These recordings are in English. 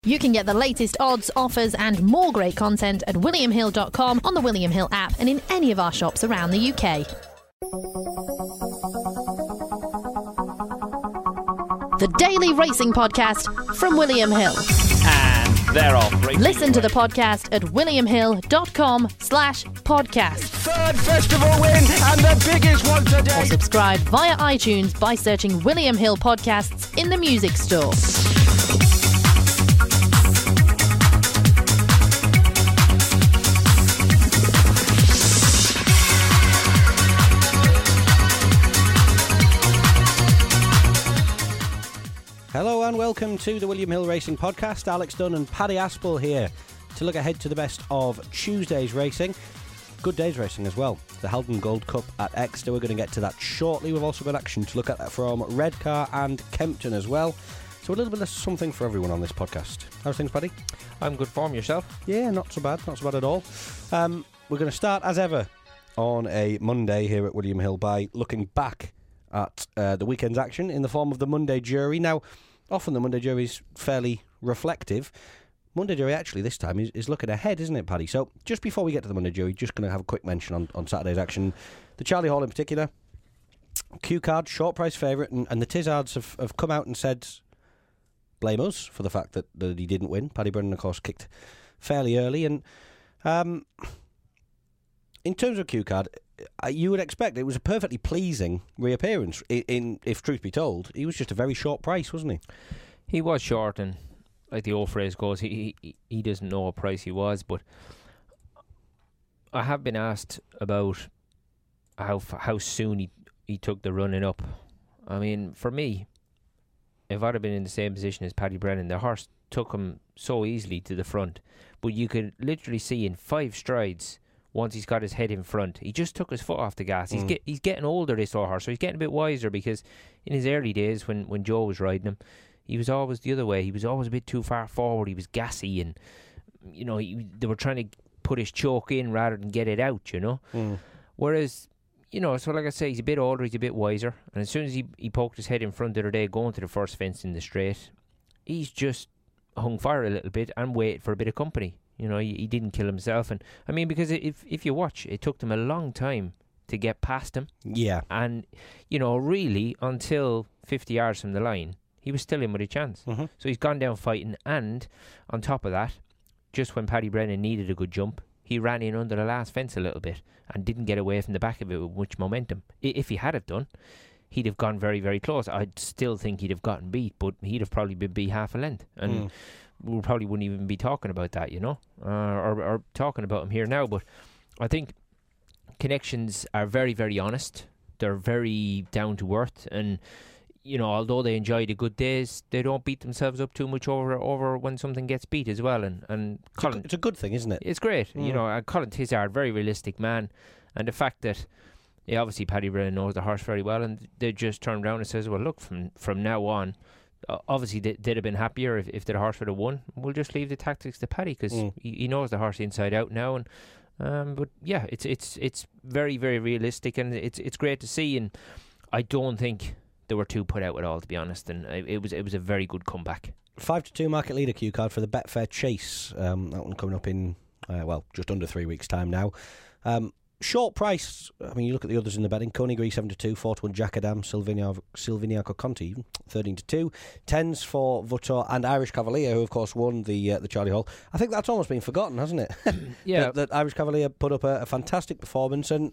You can get the latest odds, offers and more great content at williamhill.com, on the William Hill app and in any of our shops around the UK. The Daily Racing Podcast from William Hill. And they're off. Listen to the podcast at williamhill.com/podcast. Third festival win and the biggest one today. Or subscribe via iTunes by searching William Hill Podcasts in the music store. Hello and welcome to the William Hill Racing Podcast. Alex Dunn and Paddy Aspel here to look ahead to the best of Tuesday's racing. Good day's racing as well. The Haldon Gold Cup at Exeter. We're going to get to that shortly. We've also got action to look at from Redcar and Kempton as well. So a little bit of something for everyone on this podcast. How's things, Paddy? I'm good form. Yourself? Yeah, not so bad. Not so bad at all. We're going to start, as ever, on a Monday here at William Hill by looking back at the weekend's action in the form of the Monday Jury. Now, often the Monday Jury is fairly reflective. Monday Jury actually this time is looking ahead, isn't it, Paddy? So just before we get to the Monday Jury, just going to have a quick mention on Saturday's action. The Charlie Hall in particular, Q Card, short price favourite, and the Tizzards have come out and said, blame us for the fact that he didn't win. Paddy Brennan, of course, kicked fairly early. And in terms of Q Card, you would expect it was a perfectly pleasing reappearance. If truth be told, he was just a very short price, wasn't he? He was short, and like the old phrase goes, he doesn't know what price he was. But I have been asked about how soon he took the running up. I mean, for me, if I'd have been in the same position as Paddy Brennan, the horse took him so easily to the front. But you could literally see in 5 strides, once he's got his head in front, he just took his foot off the gas. He's getting older, this old horse, so he's getting a bit wiser, because in his early days when Joe was riding him, he was always the other way. He was always a bit too far forward. He was gassy, and they were trying to put his choke in rather than get it out, Whereas, so like I say, he's a bit older, he's a bit wiser, and as soon as he poked his head in front the other day going to the first fence in the straight, he's just hung fire a little bit and waited for a bit of company. He didn't kill himself. And I mean, because if you watch, it took them a long time to get past him. Yeah. And, really, until 50 yards from the line, he was still in with a chance. Mm-hmm. So he's gone down fighting. And on top of that, just when Paddy Brennan needed a good jump, he ran in under the last fence a little bit and didn't get away from the back of it with much momentum. If he had have done, he'd have gone very, very close. I'd still think he'd have gotten beat, but he'd have probably been beat half a length. And we probably wouldn't even be talking about that, or talking about him here now. But I think Connections are very, very honest. They're very down to earth, and although they enjoy the good days, they don't beat themselves up too much over when something gets beat as well. And Colin, it's a good thing, isn't it? It's great, and Colin Tizzard, very realistic man, and the fact that obviously Paddy Brennan knows the horse very well, and they just turned around and says, well, look, from now on. Obviously, they'd have been happier if the horse would have won. We'll just leave the tactics to Paddy, because he knows the horse inside out now. And but yeah, it's very, very realistic, and it's great to see. And I don't think they were too put out at all, to be honest. And it was a very good comeback. 5-2 market leader Q Card for the Betfair Chase. That one coming up in just under 3 weeks' time now. Short price. I mean, you look at the others in the betting. Coney 7-2, 4-1 Jacadam, Silviniaco Conti 13-2, 10s for Vuittor and Irish Cavalier, who of course won the Charlie Hall. I think that's almost been forgotten, hasn't it? Yeah, that Irish Cavalier put up a fantastic performance, and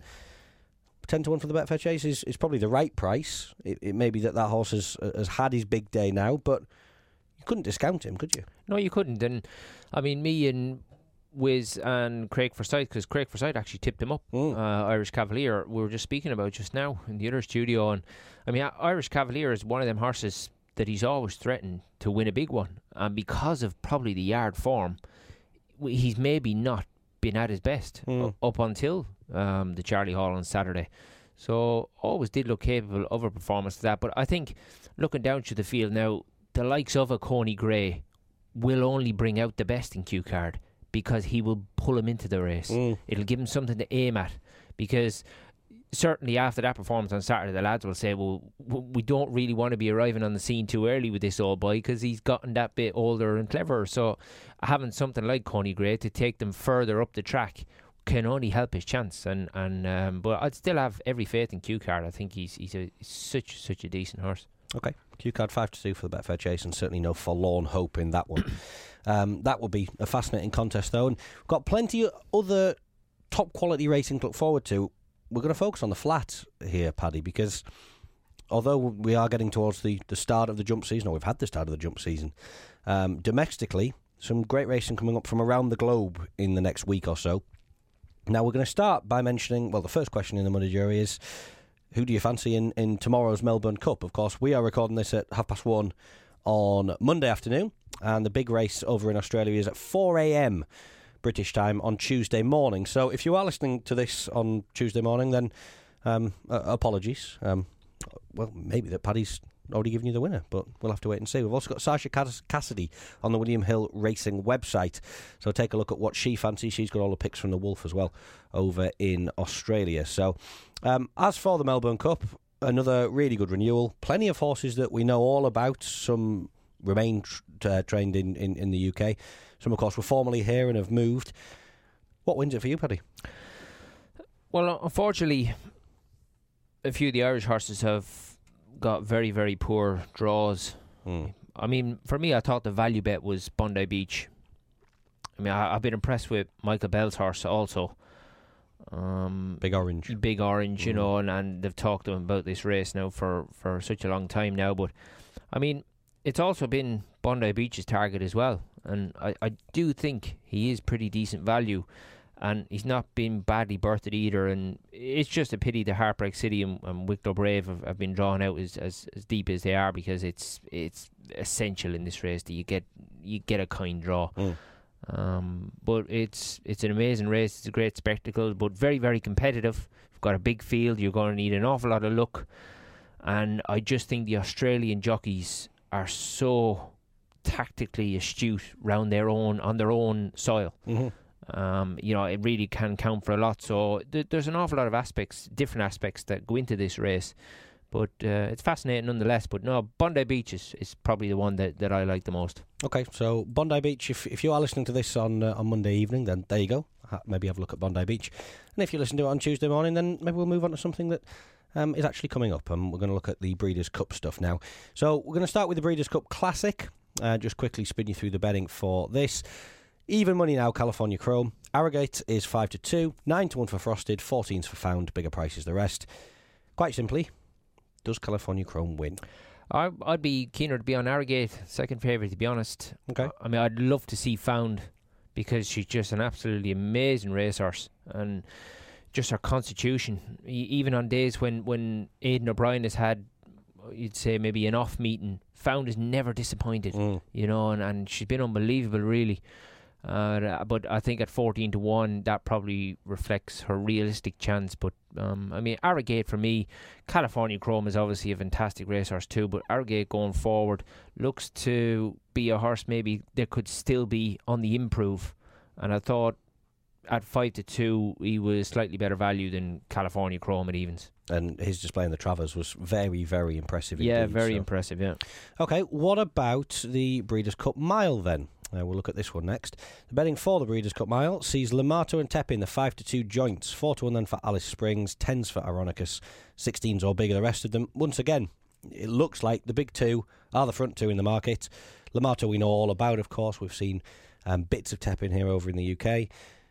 10-1 for the Betfair Chase is probably the right price. It may be that horse has had his big day now, but you couldn't discount him, could you? No, you couldn't. And I mean, me and Wiz and Craig Forsyth, because Craig Forsyth actually tipped him up. Irish Cavalier, we were just speaking about just now in the other studio, and I mean, Irish Cavalier is one of them horses that he's always threatened to win a big one, and because of probably the yard form, he's maybe not been at his best up until the Charlie Hall on Saturday. So always did look capable of a performance to that. But I think looking down to the field now, the likes of a Coney Gray will only bring out the best in Q Card, because he will pull him into the race. It'll give him something to aim at, because certainly after that performance on Saturday, the lads will say, well, we don't really want to be arriving on the scene too early with this old boy because he's gotten that bit older and cleverer. So having something like Coney Gray to take them further up the track can only help his chance. But I'd still have every faith in Q-Card. I think he's such a decent horse. Okay, Q-Card 5-2 for the Betfair Chase, and certainly no forlorn hope in that one. That will be a fascinating contest, though, and we've got plenty of other top quality racing to look forward to. We're going to focus on the flat here, Paddy, because although we are getting towards the start of the jump season, or we've had the start of the jump season, domestically, some great racing coming up from around the globe in the next week or so. Now, we're going to start by mentioning, well, the first question in the Monday Jury is, who do you fancy in tomorrow's Melbourne Cup? Of course, we are recording this at 1:30 on Monday afternoon, and the big race over in Australia is at 4 a.m. British time on Tuesday morning. So if you are listening to this on Tuesday morning, then apologies. Well, maybe that Paddy's already given you the winner, but we'll have to wait and see. We've also got Sasha Cassidy on the William Hill Racing website, so take a look at what she fancies. She's got all the picks from the Wolf as well over in Australia. So as for the Melbourne Cup, another really good renewal. Plenty of horses that we know all about. Some remain trained in the UK. Some, of course, were formerly here and have moved. What wins it for you, Paddy? Well, unfortunately, a few of the Irish horses have got very, very poor draws. I mean, for me, I thought the value bet was Bondi Beach. I mean, I've been impressed with Michael Bell's horse also. Big Orange, you know, and they've talked to him about this race now for such a long time now. But, I mean, it's also been Bondi Beach's target as well. And I do think he is pretty decent value, and he's not been badly berthed either. And it's just a pity the Heartbreak City and Wicklow Brave have been drawn out as deep as they are, because it's essential in this race that you get a kind draw. But it's an amazing race. It's a great spectacle, but very, very competitive. You've got a big field. You're going to need an awful lot of luck, and I just think the Australian jockeys are so tactically astute on their own soil. You know, it really can count for a lot. So there's an awful lot of different aspects that go into this race, but it's fascinating nonetheless. But no, Bondi Beach is probably the one that I like the most. Okay, so Bondi Beach, if you are listening to this on Monday evening, then there you go. Maybe have a look at Bondi Beach. And if you listen to it on Tuesday morning, then maybe we'll move on to something that is actually coming up, and we're going to look at the Breeders' Cup stuff now. So we're going to start with the Breeders' Cup Classic. Just quickly spin you through the betting for this. Even money now, California Chrome. Arrogate is 5-2, 9-1 for Frosted, 14's for Found, bigger prices the rest. Quite simply, does California Chrome win? I'd be keener to be on Arrogate, second favourite, to be honest. Okay. I mean, I'd love to see Found, because she's just an absolutely amazing racehorse, and just her constitution, even on days when Aidan O'Brien has had, you'd say, maybe an off meeting, Found is never disappointed, you know, and she's been unbelievable, really. But I think at 14-1, that probably reflects her realistic chance. But I mean, Arrogate for me, California Chrome is obviously a fantastic racehorse too, but Arrogate going forward looks to be a horse maybe that could still be on the improve. And I thought at 5-2, he was slightly better value than California Chrome at evens. And his display in the Travers was very, very impressive indeed. Yeah, very impressive, yeah. Okay, what about the Breeders' Cup Mile then? We'll look at this one next. The betting for the Breeders' Cup Mile sees Lamato and Tepin, the 5-2 joints, 4-1 then for Alice Springs, 10s for Ironicus, 16s or bigger the rest of them. Once again, it looks like the big two are the front two in the market. Lamato we know all about, of course. We've seen bits of Tepin here over in the UK.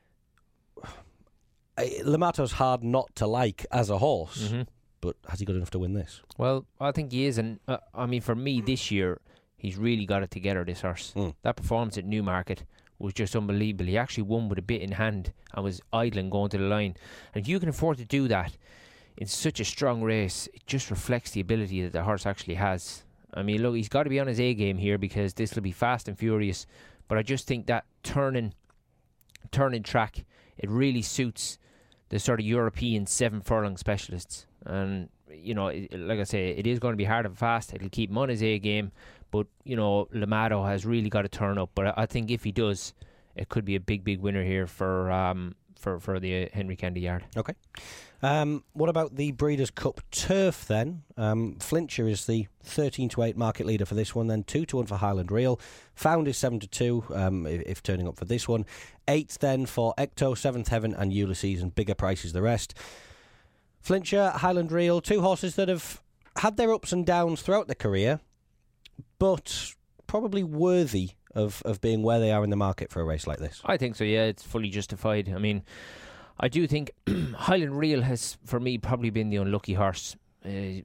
Lamato's hard not to like as a horse, but has he got enough to win this? Well, I think he is, and I mean, for me this year, he's really got it together, this horse. That performance at Newmarket was just unbelievable. He actually won with a bit in hand and was idling going to the line. And if you can afford to do that in such a strong race, it just reflects the ability that the horse actually has. I mean, look, he's got to be on his A game here, because this will be fast and furious. But I just think that turning track, it really suits the sort of European 7 furlong specialists. And, you know, like I say, it is going to be hard and fast. It'll keep him on his A game. But, you know, Lamato has really got to turn up. But I think if he does, it could be a big, big winner here for for the Henry Kennedy Yard. Okay. What about the Breeders' Cup Turf then? Flintshire is the 13-8 market leader for this one, then 2-1 for Highland Reel. Found is 7-2 if turning up for this one. 8th then for Ecto, 7th Heaven and Ulysses, and bigger prices the rest. Flintshire, Highland Reel, two horses that have had their ups and downs throughout their career, but probably worthy of being where they are in the market for a race like this. I think so, yeah. It's fully justified. I mean, I do think Highland Reel has, for me, probably been the unlucky horse. He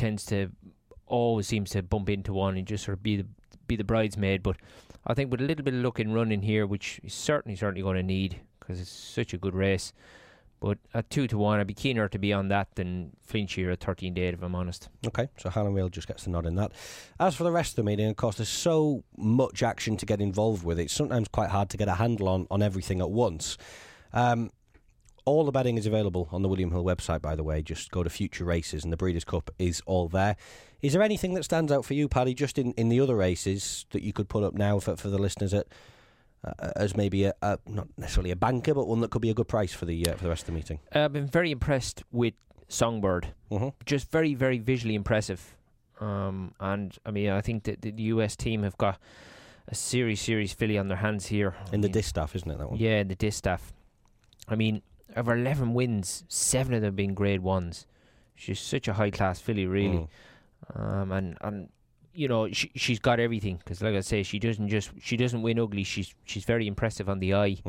always seems to bump into one and just sort of be the bridesmaid. But I think with a little bit of luck in running here, which he's certainly going to need because it's such a good race. But at 2-1, I'd be keener to be on that than Flintshire at 13-8, if I'm honest. Okay, so Highland Reel just gets the nod in that. As for the rest of the meeting, of course, there's so much action to get involved with. It's sometimes quite hard to get a handle on everything at once. All the betting is available on the William Hill website, by the way. Just go to Future Races and the Breeders' Cup is all there. Is there anything that stands out for you, Paddy, just in the other races that you could put up now for the listeners as maybe not necessarily a banker, but one that could be a good price for the rest of the meeting? I've been very impressed with Songbird. Mm-hmm. Just very, very visually impressive. And I mean, I think that the US team have got a serious filly on their hands here. In the distaff, isn't it, that one? Yeah, in the distaff. I mean, of her 11 wins, 7 of them being Grade 1s. She's such a high-class filly, really. And you know, she's got everything, because like I say, she doesn't win ugly. She's very impressive on the eye.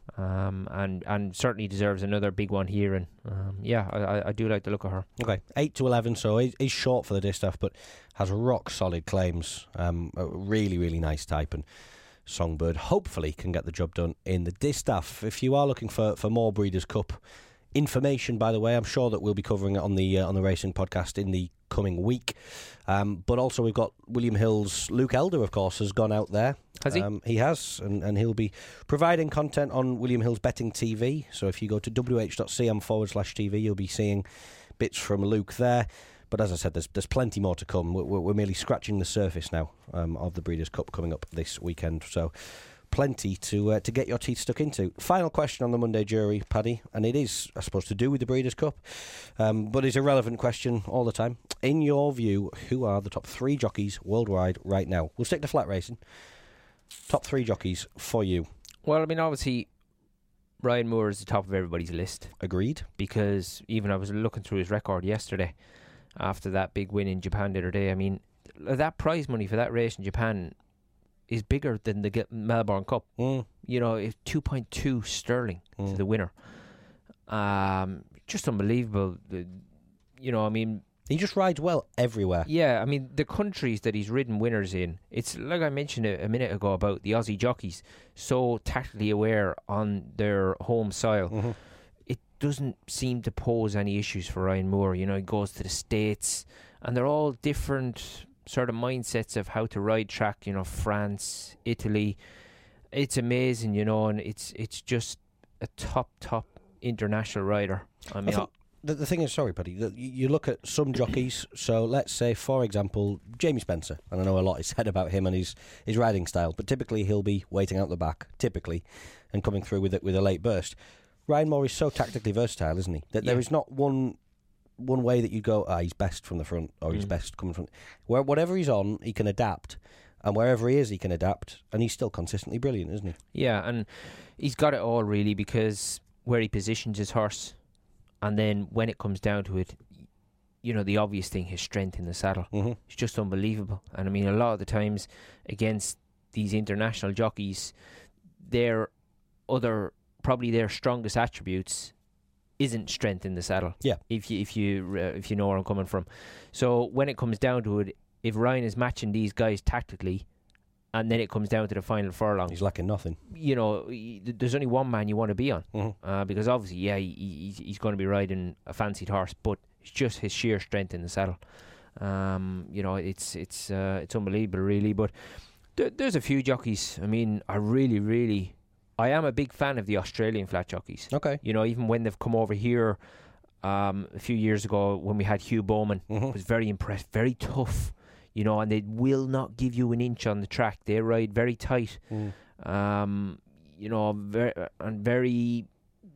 And certainly deserves another big one here. And I do like the look of her. Okay, 8-11, so is short for the distaff, but has rock solid claims. A really, really nice type, and Songbird hopefully can get the job done in the distaff. If you are looking for more Breeders' Cup information, by the way, I'm sure that we'll be covering it on the racing podcast in the coming week. But also we've got William Hill's Luke Elder, of course, has gone out there. Has he? He has, and he'll be providing content on William Hill's Betting TV. So if you go to wh.cm/TV, you'll be seeing bits from Luke there. But as I said, there's plenty more to come. We're merely scratching the surface now of the Breeders' Cup coming up this weekend. So plenty to get your teeth stuck into. Final question on the Monday jury, Paddy, and it is, I suppose, to do with the Breeders' Cup, but it's a relevant question all the time. In your view, who are the top 3 jockeys worldwide right now? We'll stick to flat racing. Top 3 jockeys for you. Well, I mean, obviously, Ryan Moore is the top of everybody's list. Agreed. Because even I was looking through his record yesterday after that big win in Japan the other day. I mean, that prize money for that race in Japan is bigger than the Melbourne Cup. You know, it's 2.2 sterling to the winner. Just unbelievable. You know, I mean, he just rides well everywhere. Yeah, I mean, the countries that he's ridden winners in, it's like I mentioned a minute ago about the Aussie jockeys, so tactically aware on their home soil. It doesn't seem to pose any issues for Ryan Moore. You know, he goes to the States, and they're all different sort of mindsets of how to ride track. You know, France, Italy. It's amazing, you know, and it's just a top international rider. I mean, the thing is, sorry, Paddy, that you look at some jockeys. So let's say, for example, Jamie Spencer, and I know a lot is said about him and his riding style, but typically he'll be waiting out the back, and coming through with a late burst. Ryan Moore is so tactically versatile, isn't he? That there is not one way that you go, he's best from the front, or he's best coming from. Whatever he's on, he can adapt, and wherever he is, he can adapt, and he's still consistently brilliant, isn't he? Yeah, and he's got it all really, because where he positions his horse, and then when it comes down to it, you know, the obvious thing, his strength in the saddle. It's just unbelievable. And I mean, a lot of the times against these international jockeys, probably their strongest attributes isn't strength in the saddle. Yeah. If you know where I'm coming from. So when it comes down to it, if Ryan is matching these guys tactically, and then it comes down to the final furlong, he's lacking nothing. You know, there's only one man you want to be on, because obviously, he's going to be riding a fancied horse, but it's just his sheer strength in the saddle. You know, it's unbelievable, really. But there's a few jockeys. I mean, I am a big fan of the Australian flat jockeys. Okay. You know, even when they've come over here a few years ago when we had Hugh Bowman, was very impressed, very tough, you know, and they will not give you an inch on the track. They ride very tight, you know, very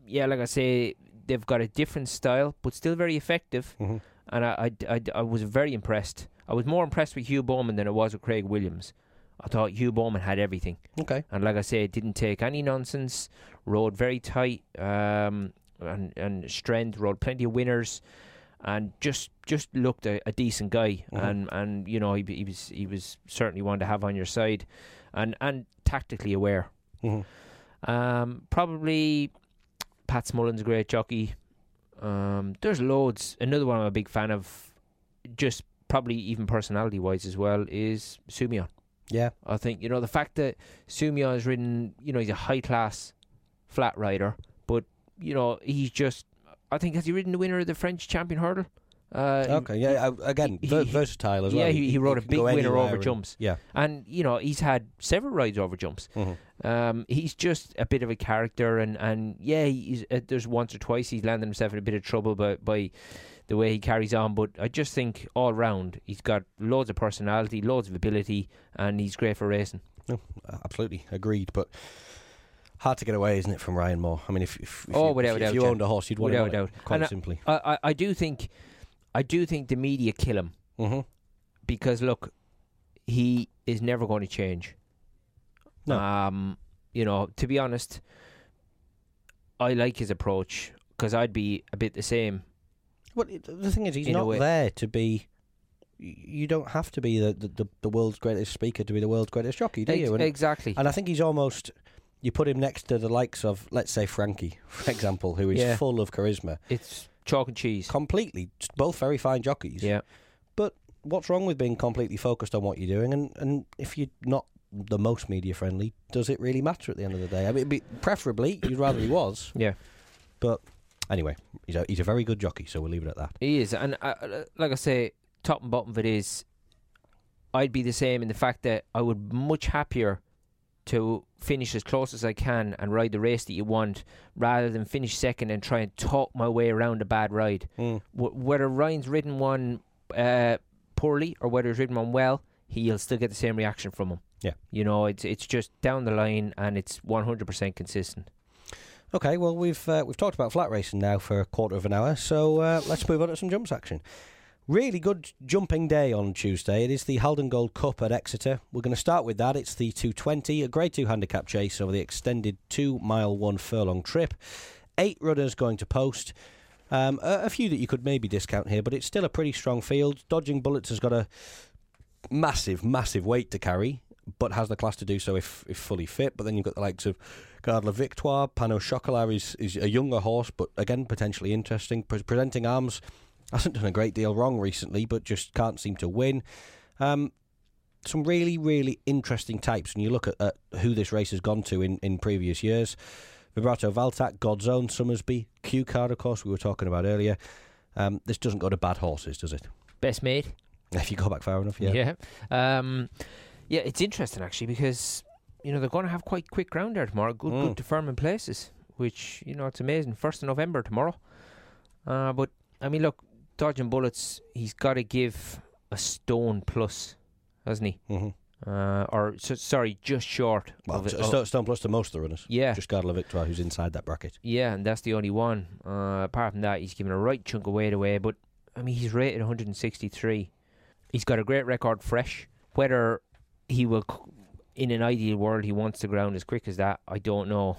yeah, like I say, they've got a different style, but still very effective. Mm-hmm. And I was very impressed. I was more impressed with Hugh Bowman than I was with Craig Williams. I thought Hugh Bowman had everything. Okay. And like I say, it didn't take any nonsense. Rode very tight, and strength. Rode plenty of winners, and just looked a decent guy. Mm-hmm. And you know, he was certainly one to have on your side, and tactically aware. Mm-hmm. Probably Pat Smullen's a great jockey. There's loads. Another one I'm a big fan of, just probably even personality wise as well, is Sumion. Yeah. I think, you know, the fact that Sumion has ridden, you know, he's a high class flat rider, but you know, he's just, I think, has he ridden the winner of the French champion hurdle? Okay, yeah, again, versatile as well. Yeah, he rode a big winner over jumps. Yeah. And, you know, he's had several rides over jumps. Mm-hmm. He's just a bit of a character, and yeah, there's once or twice he's landed himself in a bit of trouble by the way he carries on, but I just think all round he's got loads of personality, loads of ability, and he's great for racing. No, absolutely, agreed, but hard to get away, isn't it, from Ryan Moore? I mean, if you owned a horse, you'd want to know, quite and simply. I do think the media kill him. Mm-hmm. Because look, he is never going to change. No. You know, to be honest, I like his approach, because I'd be a bit the same. Well, the thing is, he's not there to be. You don't have to be the world's greatest speaker to be the world's greatest jockey, do you? Exactly. And I think he's almost. You put him next to the likes of, let's say, Frankie, for example, who is full of charisma. It's chalk and cheese. Completely. Both very fine jockeys. Yeah. But what's wrong with being completely focused on what you're doing? And if you're not the most media friendly, does it really matter at the end of the day? I mean, preferably, you'd rather he was. Yeah. But anyway, he's a very good jockey, so we'll leave it at that. He is. And like I say, top and bottom of it is, I'd be the same in the fact that I would much happier to finish as close as I can and ride the race that you want, rather than finish second and try and talk my way around a bad ride. Whether Ryan's ridden one poorly or whether he's ridden one well, he'll still get the same reaction from him. Yeah. You know, it's just down the line, and it's 100% consistent. Okay, well, we've talked about flat racing now for a quarter of an hour, so let's move on to some jumps action. Really good jumping day on Tuesday. It is the Haldon Gold Cup at Exeter. We're going to start with that. It's the 220, a Grade 2 handicap chase over the extended 2-mile, 1 furlong trip. 8 runners going to post. A few that you could maybe discount here, but it's still a pretty strong field. Dodging Bullets has got a massive, massive weight to carry, but has the class to do so if fully fit. But then you've got the likes of Gardler Victoire. Pano Chocolat is a younger horse, but again, potentially interesting. Presenting Arms hasn't done a great deal wrong recently, but just can't seem to win. Some really, really interesting types when you look at who this race has gone to in previous years. Vibrato Valtac, God's Own, Summersby, Q Card, of course, we were talking about earlier. This doesn't go to bad horses, does it? Best mate. If you go back far enough, yeah. Yeah, it's interesting, actually, because, you know, they're going to have quite quick ground there tomorrow. Good deferment places, which, you know, it's amazing. 1st of November tomorrow. But, I mean, look, Dodging Bullets, he's got to give a stone plus, hasn't he? Mm-hmm. Just short. Well, stone plus to most of the runners. Yeah. Just Gardler Victoire, who's inside that bracket. Yeah, and that's the only one. Apart from that, he's given a right chunk of weight away. But, I mean, he's rated 163. He's got a great record fresh. Whether he will, in an ideal world, he wants the ground as quick as that, I don't know.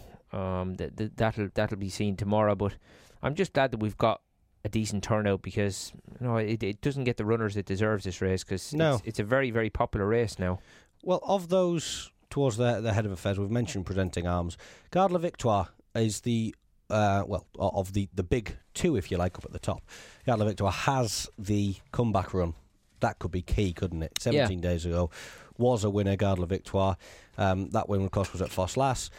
That'll be seen tomorrow. But I'm just glad that we've got a decent turnout, because you know it doesn't get the runners it deserves, this race, because it's a very, very popular race now. Well, of those towards the head of affairs, we've mentioned Presenting Arms. Gardler Victoire is the of the big two, if you like, up at the top. Gardler Victoire has the comeback run. That could be key, couldn't it? 17 days ago was a winner, Gardler Victoire. That win, of course, was at Foss Lass.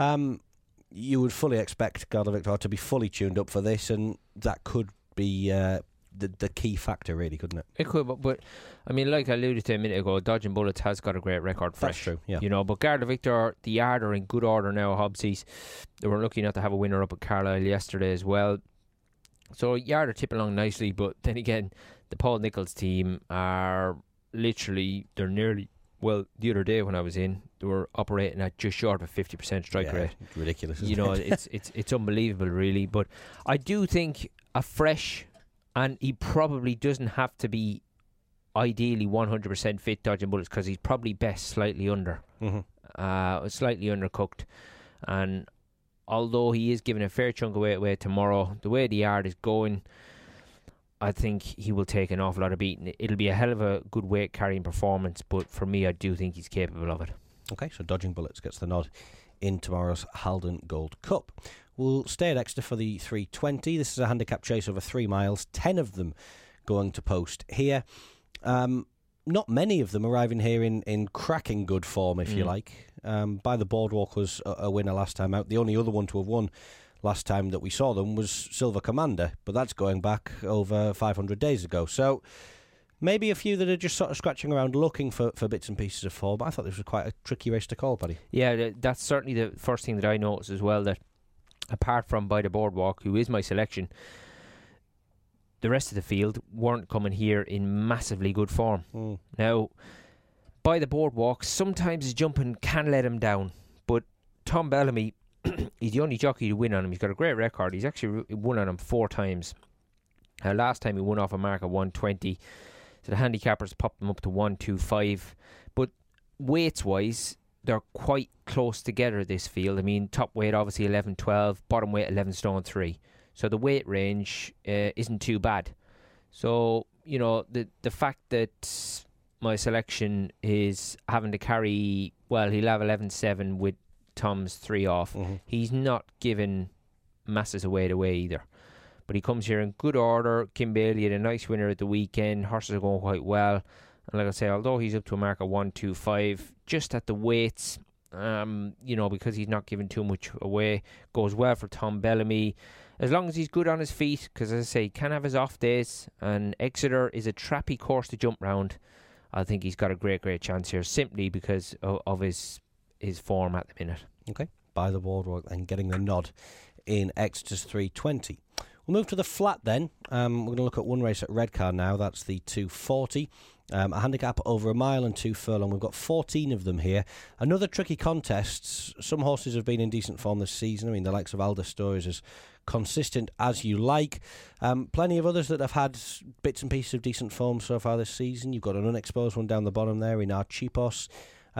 You would fully expect Gardler Victoire to be fully tuned up for this, and that could be the key factor, really, couldn't it? It could, but I mean, like I alluded to a minute ago, Dodging Bullets has got a great record fresh. That's true, yeah. You know, but Gardler Victoire, the yard are in good order now, Hobbsies. They were lucky not to have a winner up at Carlisle yesterday as well. So yard are tipping along nicely, but then again, the Paul Nicholls team are literally, the other day when I was in, they were operating at just short of a 50% strike rate. It's ridiculous, isn't You know, it? it's unbelievable, really. But I do think a fresh, and he probably doesn't have to be ideally 100% fit dodging bullets, because he's probably best slightly under, slightly undercooked. And although he is giving a fair chunk away tomorrow, the way the yard is going, I think he will take an awful lot of beating. It'll be a hell of a good weight carrying performance, but for me, I do think he's capable of it. Okay, so Dodging Bullets gets the nod in tomorrow's Haldon Gold Cup. We'll stay at Exeter for the 320. This is a handicap chase over 3 miles, 10 of them going to post here. Not many of them arriving here in cracking good form, if you like. By the Boardwalk was a winner last time out. The only other one to have won last time that we saw them was Silver Commander, but that's going back over 500 days ago. So maybe a few that are just sort of scratching around looking for bits and pieces of form. I thought this was quite a tricky race to call, Paddy. Yeah, that's certainly the first thing that I noticed as well, that apart from By the Boardwalk, who is my selection, the rest of the field weren't coming here in massively good form. Now, By the Boardwalk, sometimes his jumping can let him down, but Tom Bellamy, he's the only jockey to win on him. He's got a great record. He's actually won on him 4 times. Last time he won off a mark of 120, so the handicappers popped him up to 125. But weights-wise, they're quite close together, this field. I mean, top weight obviously 11-12, bottom weight 11 stone 3. So the weight range isn't too bad. So, you know, the fact that my selection is having to carry, well, he'll have 11-7 with Tom's 3 off. He's not giving masses away either. But he comes here in good order. Kim Bailey had a nice winner at the weekend. Horses are going quite well. And like I say, although he's up to a mark of 125, just at the weights, you know, because he's not giving too much away, goes well for Tom Bellamy. As long as he's good on his feet, because as I say, he can have his off days, and Exeter is a trappy course to jump round. I think he's got a great chance here, simply because of his form at the minute. Okay, By the Boardwalk and getting the nod in Exeter's 320. We'll move to the flat then. We're going to look at one race at Redcar now. That's the 240. A handicap over 1 mile and 2 furlong. We've got 14 of them here. Another tricky contest. Some horses have been in decent form this season. I mean, the likes of Alder Store is as consistent as you like. Plenty of others that have had bits and pieces of decent form so far this season. You've got an unexposed one down the bottom there in Archipos.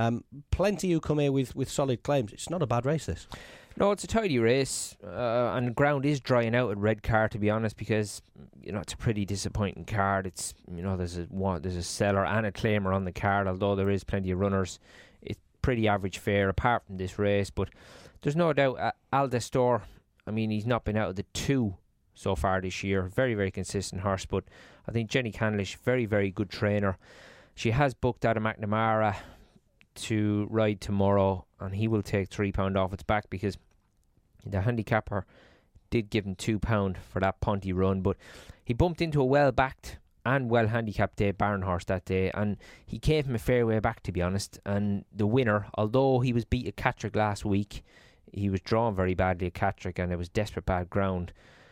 Plenty who come here with solid claims. It's not a bad race, this. No, it's a tidy race, and the ground is drying out at Redcar, to be honest, because, you know, it's a pretty disappointing card. It's, you know, there's a seller and a claimer on the card, although there is plenty of runners. It's pretty average fare apart from this race, but there's no doubt Aldestor, I mean, he's not been out of the 2 so far this year. Very, very consistent horse, but I think Jenny Candlish, very, very good trainer. She has booked out of McNamara to ride tomorrow, and he will take £3 off its back, because the handicapper did give him £2 for that Ponty run, but he bumped into a well-backed and well-handicapped Barn horse that day, and he came from a fair way back, to be honest. And the winner, although he was beat at Catterick last week, he was drawn very badly at Catterick, and it was desperate bad ground.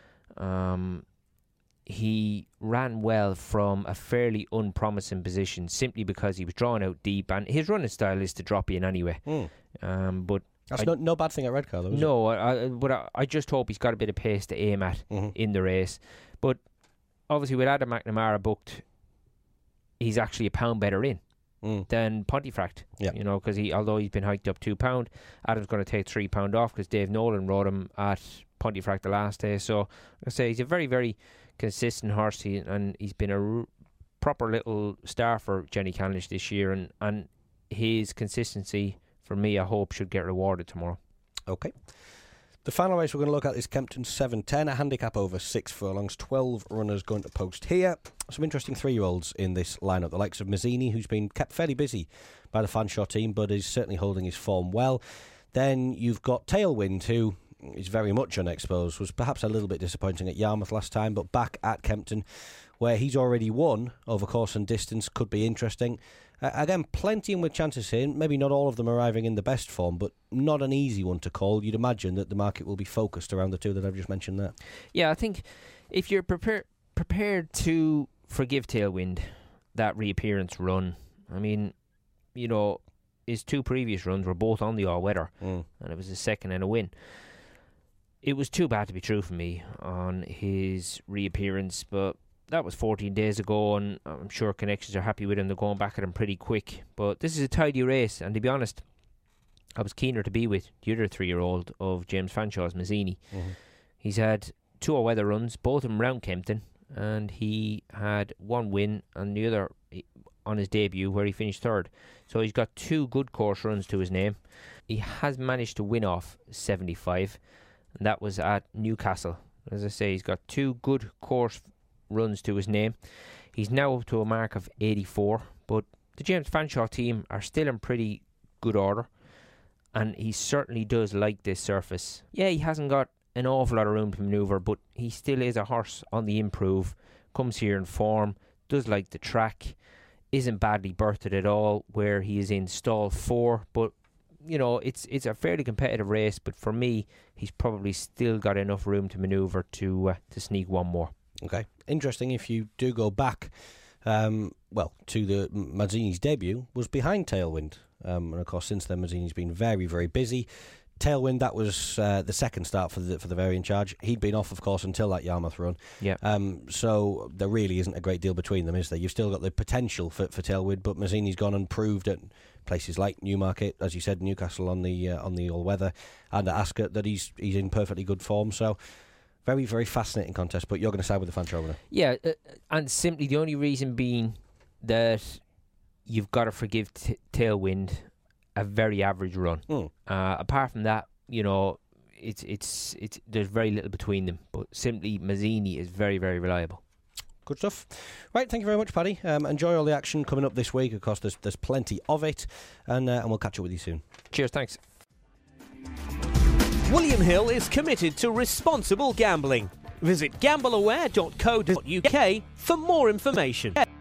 He ran well from a fairly unpromising position, simply because he was drawn out deep, and his running style is to drop in anyway. But that's no bad thing at Redcar, though, is it? No, but I just hope he's got a bit of pace to aim at in the race. But obviously, with Adam McNamara booked, he's actually £1 better in than Pontefract. Yeah. You know, because although he's been hiked up £2, Adam's going to take £3 off, because Dave Nolan rode him at Pontefract the last day. So I say he's a very, very consistent horse, and he's been a proper little star for Jenny Candlish this year, and his consistency, for me, I hope, should get rewarded tomorrow. Okay. The final race we're going to look at is Kempton 710, a handicap over 6 furlongs, 12 runners going to post here. Some interesting 3-year-olds in this lineup, the likes of Mazzini, who's been kept fairly busy by the Fanshawe team, but is certainly holding his form well. Then you've got Tailwind, who is very much unexposed, was perhaps a little bit disappointing at Yarmouth last time, but back at Kempton, where he's already won over course and distance, could be interesting. Again, plenty with chances here. Maybe not all of them arriving in the best form, but not an easy one to call. You'd imagine that the market will be focused around the 2 that I've just mentioned there. Yeah, I think if you're prepared to forgive Tailwind that reappearance run, I mean, you know, his 2 previous runs were both on the all-weather, and it was a second and a win. It was too bad to be true for me on his reappearance, but that was 14 days ago, and I'm sure connections are happy with him. They're going back at him pretty quick. But this is a tidy race, and to be honest, I was keener to be with the other 3-year-old of James Fanshaw's, Mazzini. He's had 2 all-weather runs, both of them round Kempton, and he had 1 win and the other on his debut where he finished 3rd. So he's got 2 good course runs to his name. He has managed to win off 75, and that was at Newcastle. As I say, he's got 2 good course runs to his name. He's now up to a mark of 84, but the James Fanshaw team are still in pretty good order, and he certainly does like this surface. Yeah, he hasn't got an awful lot of room to manoeuvre, but he still is a horse on the improve, comes here in form, does like the track, isn't badly berthed at all, where he is in stall 4, but you know, it's a fairly competitive race, but for me, he's probably still got enough room to manoeuvre to sneak 1 more. Okay, interesting. If you do go back, to the Mazzini's debut was behind Tailwind, and of course since then Mazzini's been very, very busy. Tailwind, that was the second start for the variant charge. He'd been off, of course, until that Yarmouth run. Yeah. So there really isn't a great deal between them, is there? You've still got the potential for Tailwind, but Mazzini's gone and proved at places like Newmarket, as you said, Newcastle on the all-weather, and at Ascot that he's in perfectly good form. So very, very fascinating contest. But you're going to side with the Fanshawe winner. Yeah, and simply the only reason being that you've got to forgive Tailwind a very average run. Apart from that, you know, it's there's very little between them. But simply, Mazzini is very, very reliable. Good stuff. Right, thank you very much, Paddy. Enjoy all the action coming up this week. Of course, there's plenty of it, and we'll catch up with you soon. Cheers, thanks. William Hill is committed to responsible gambling. Visit gambleaware.co.uk for more information.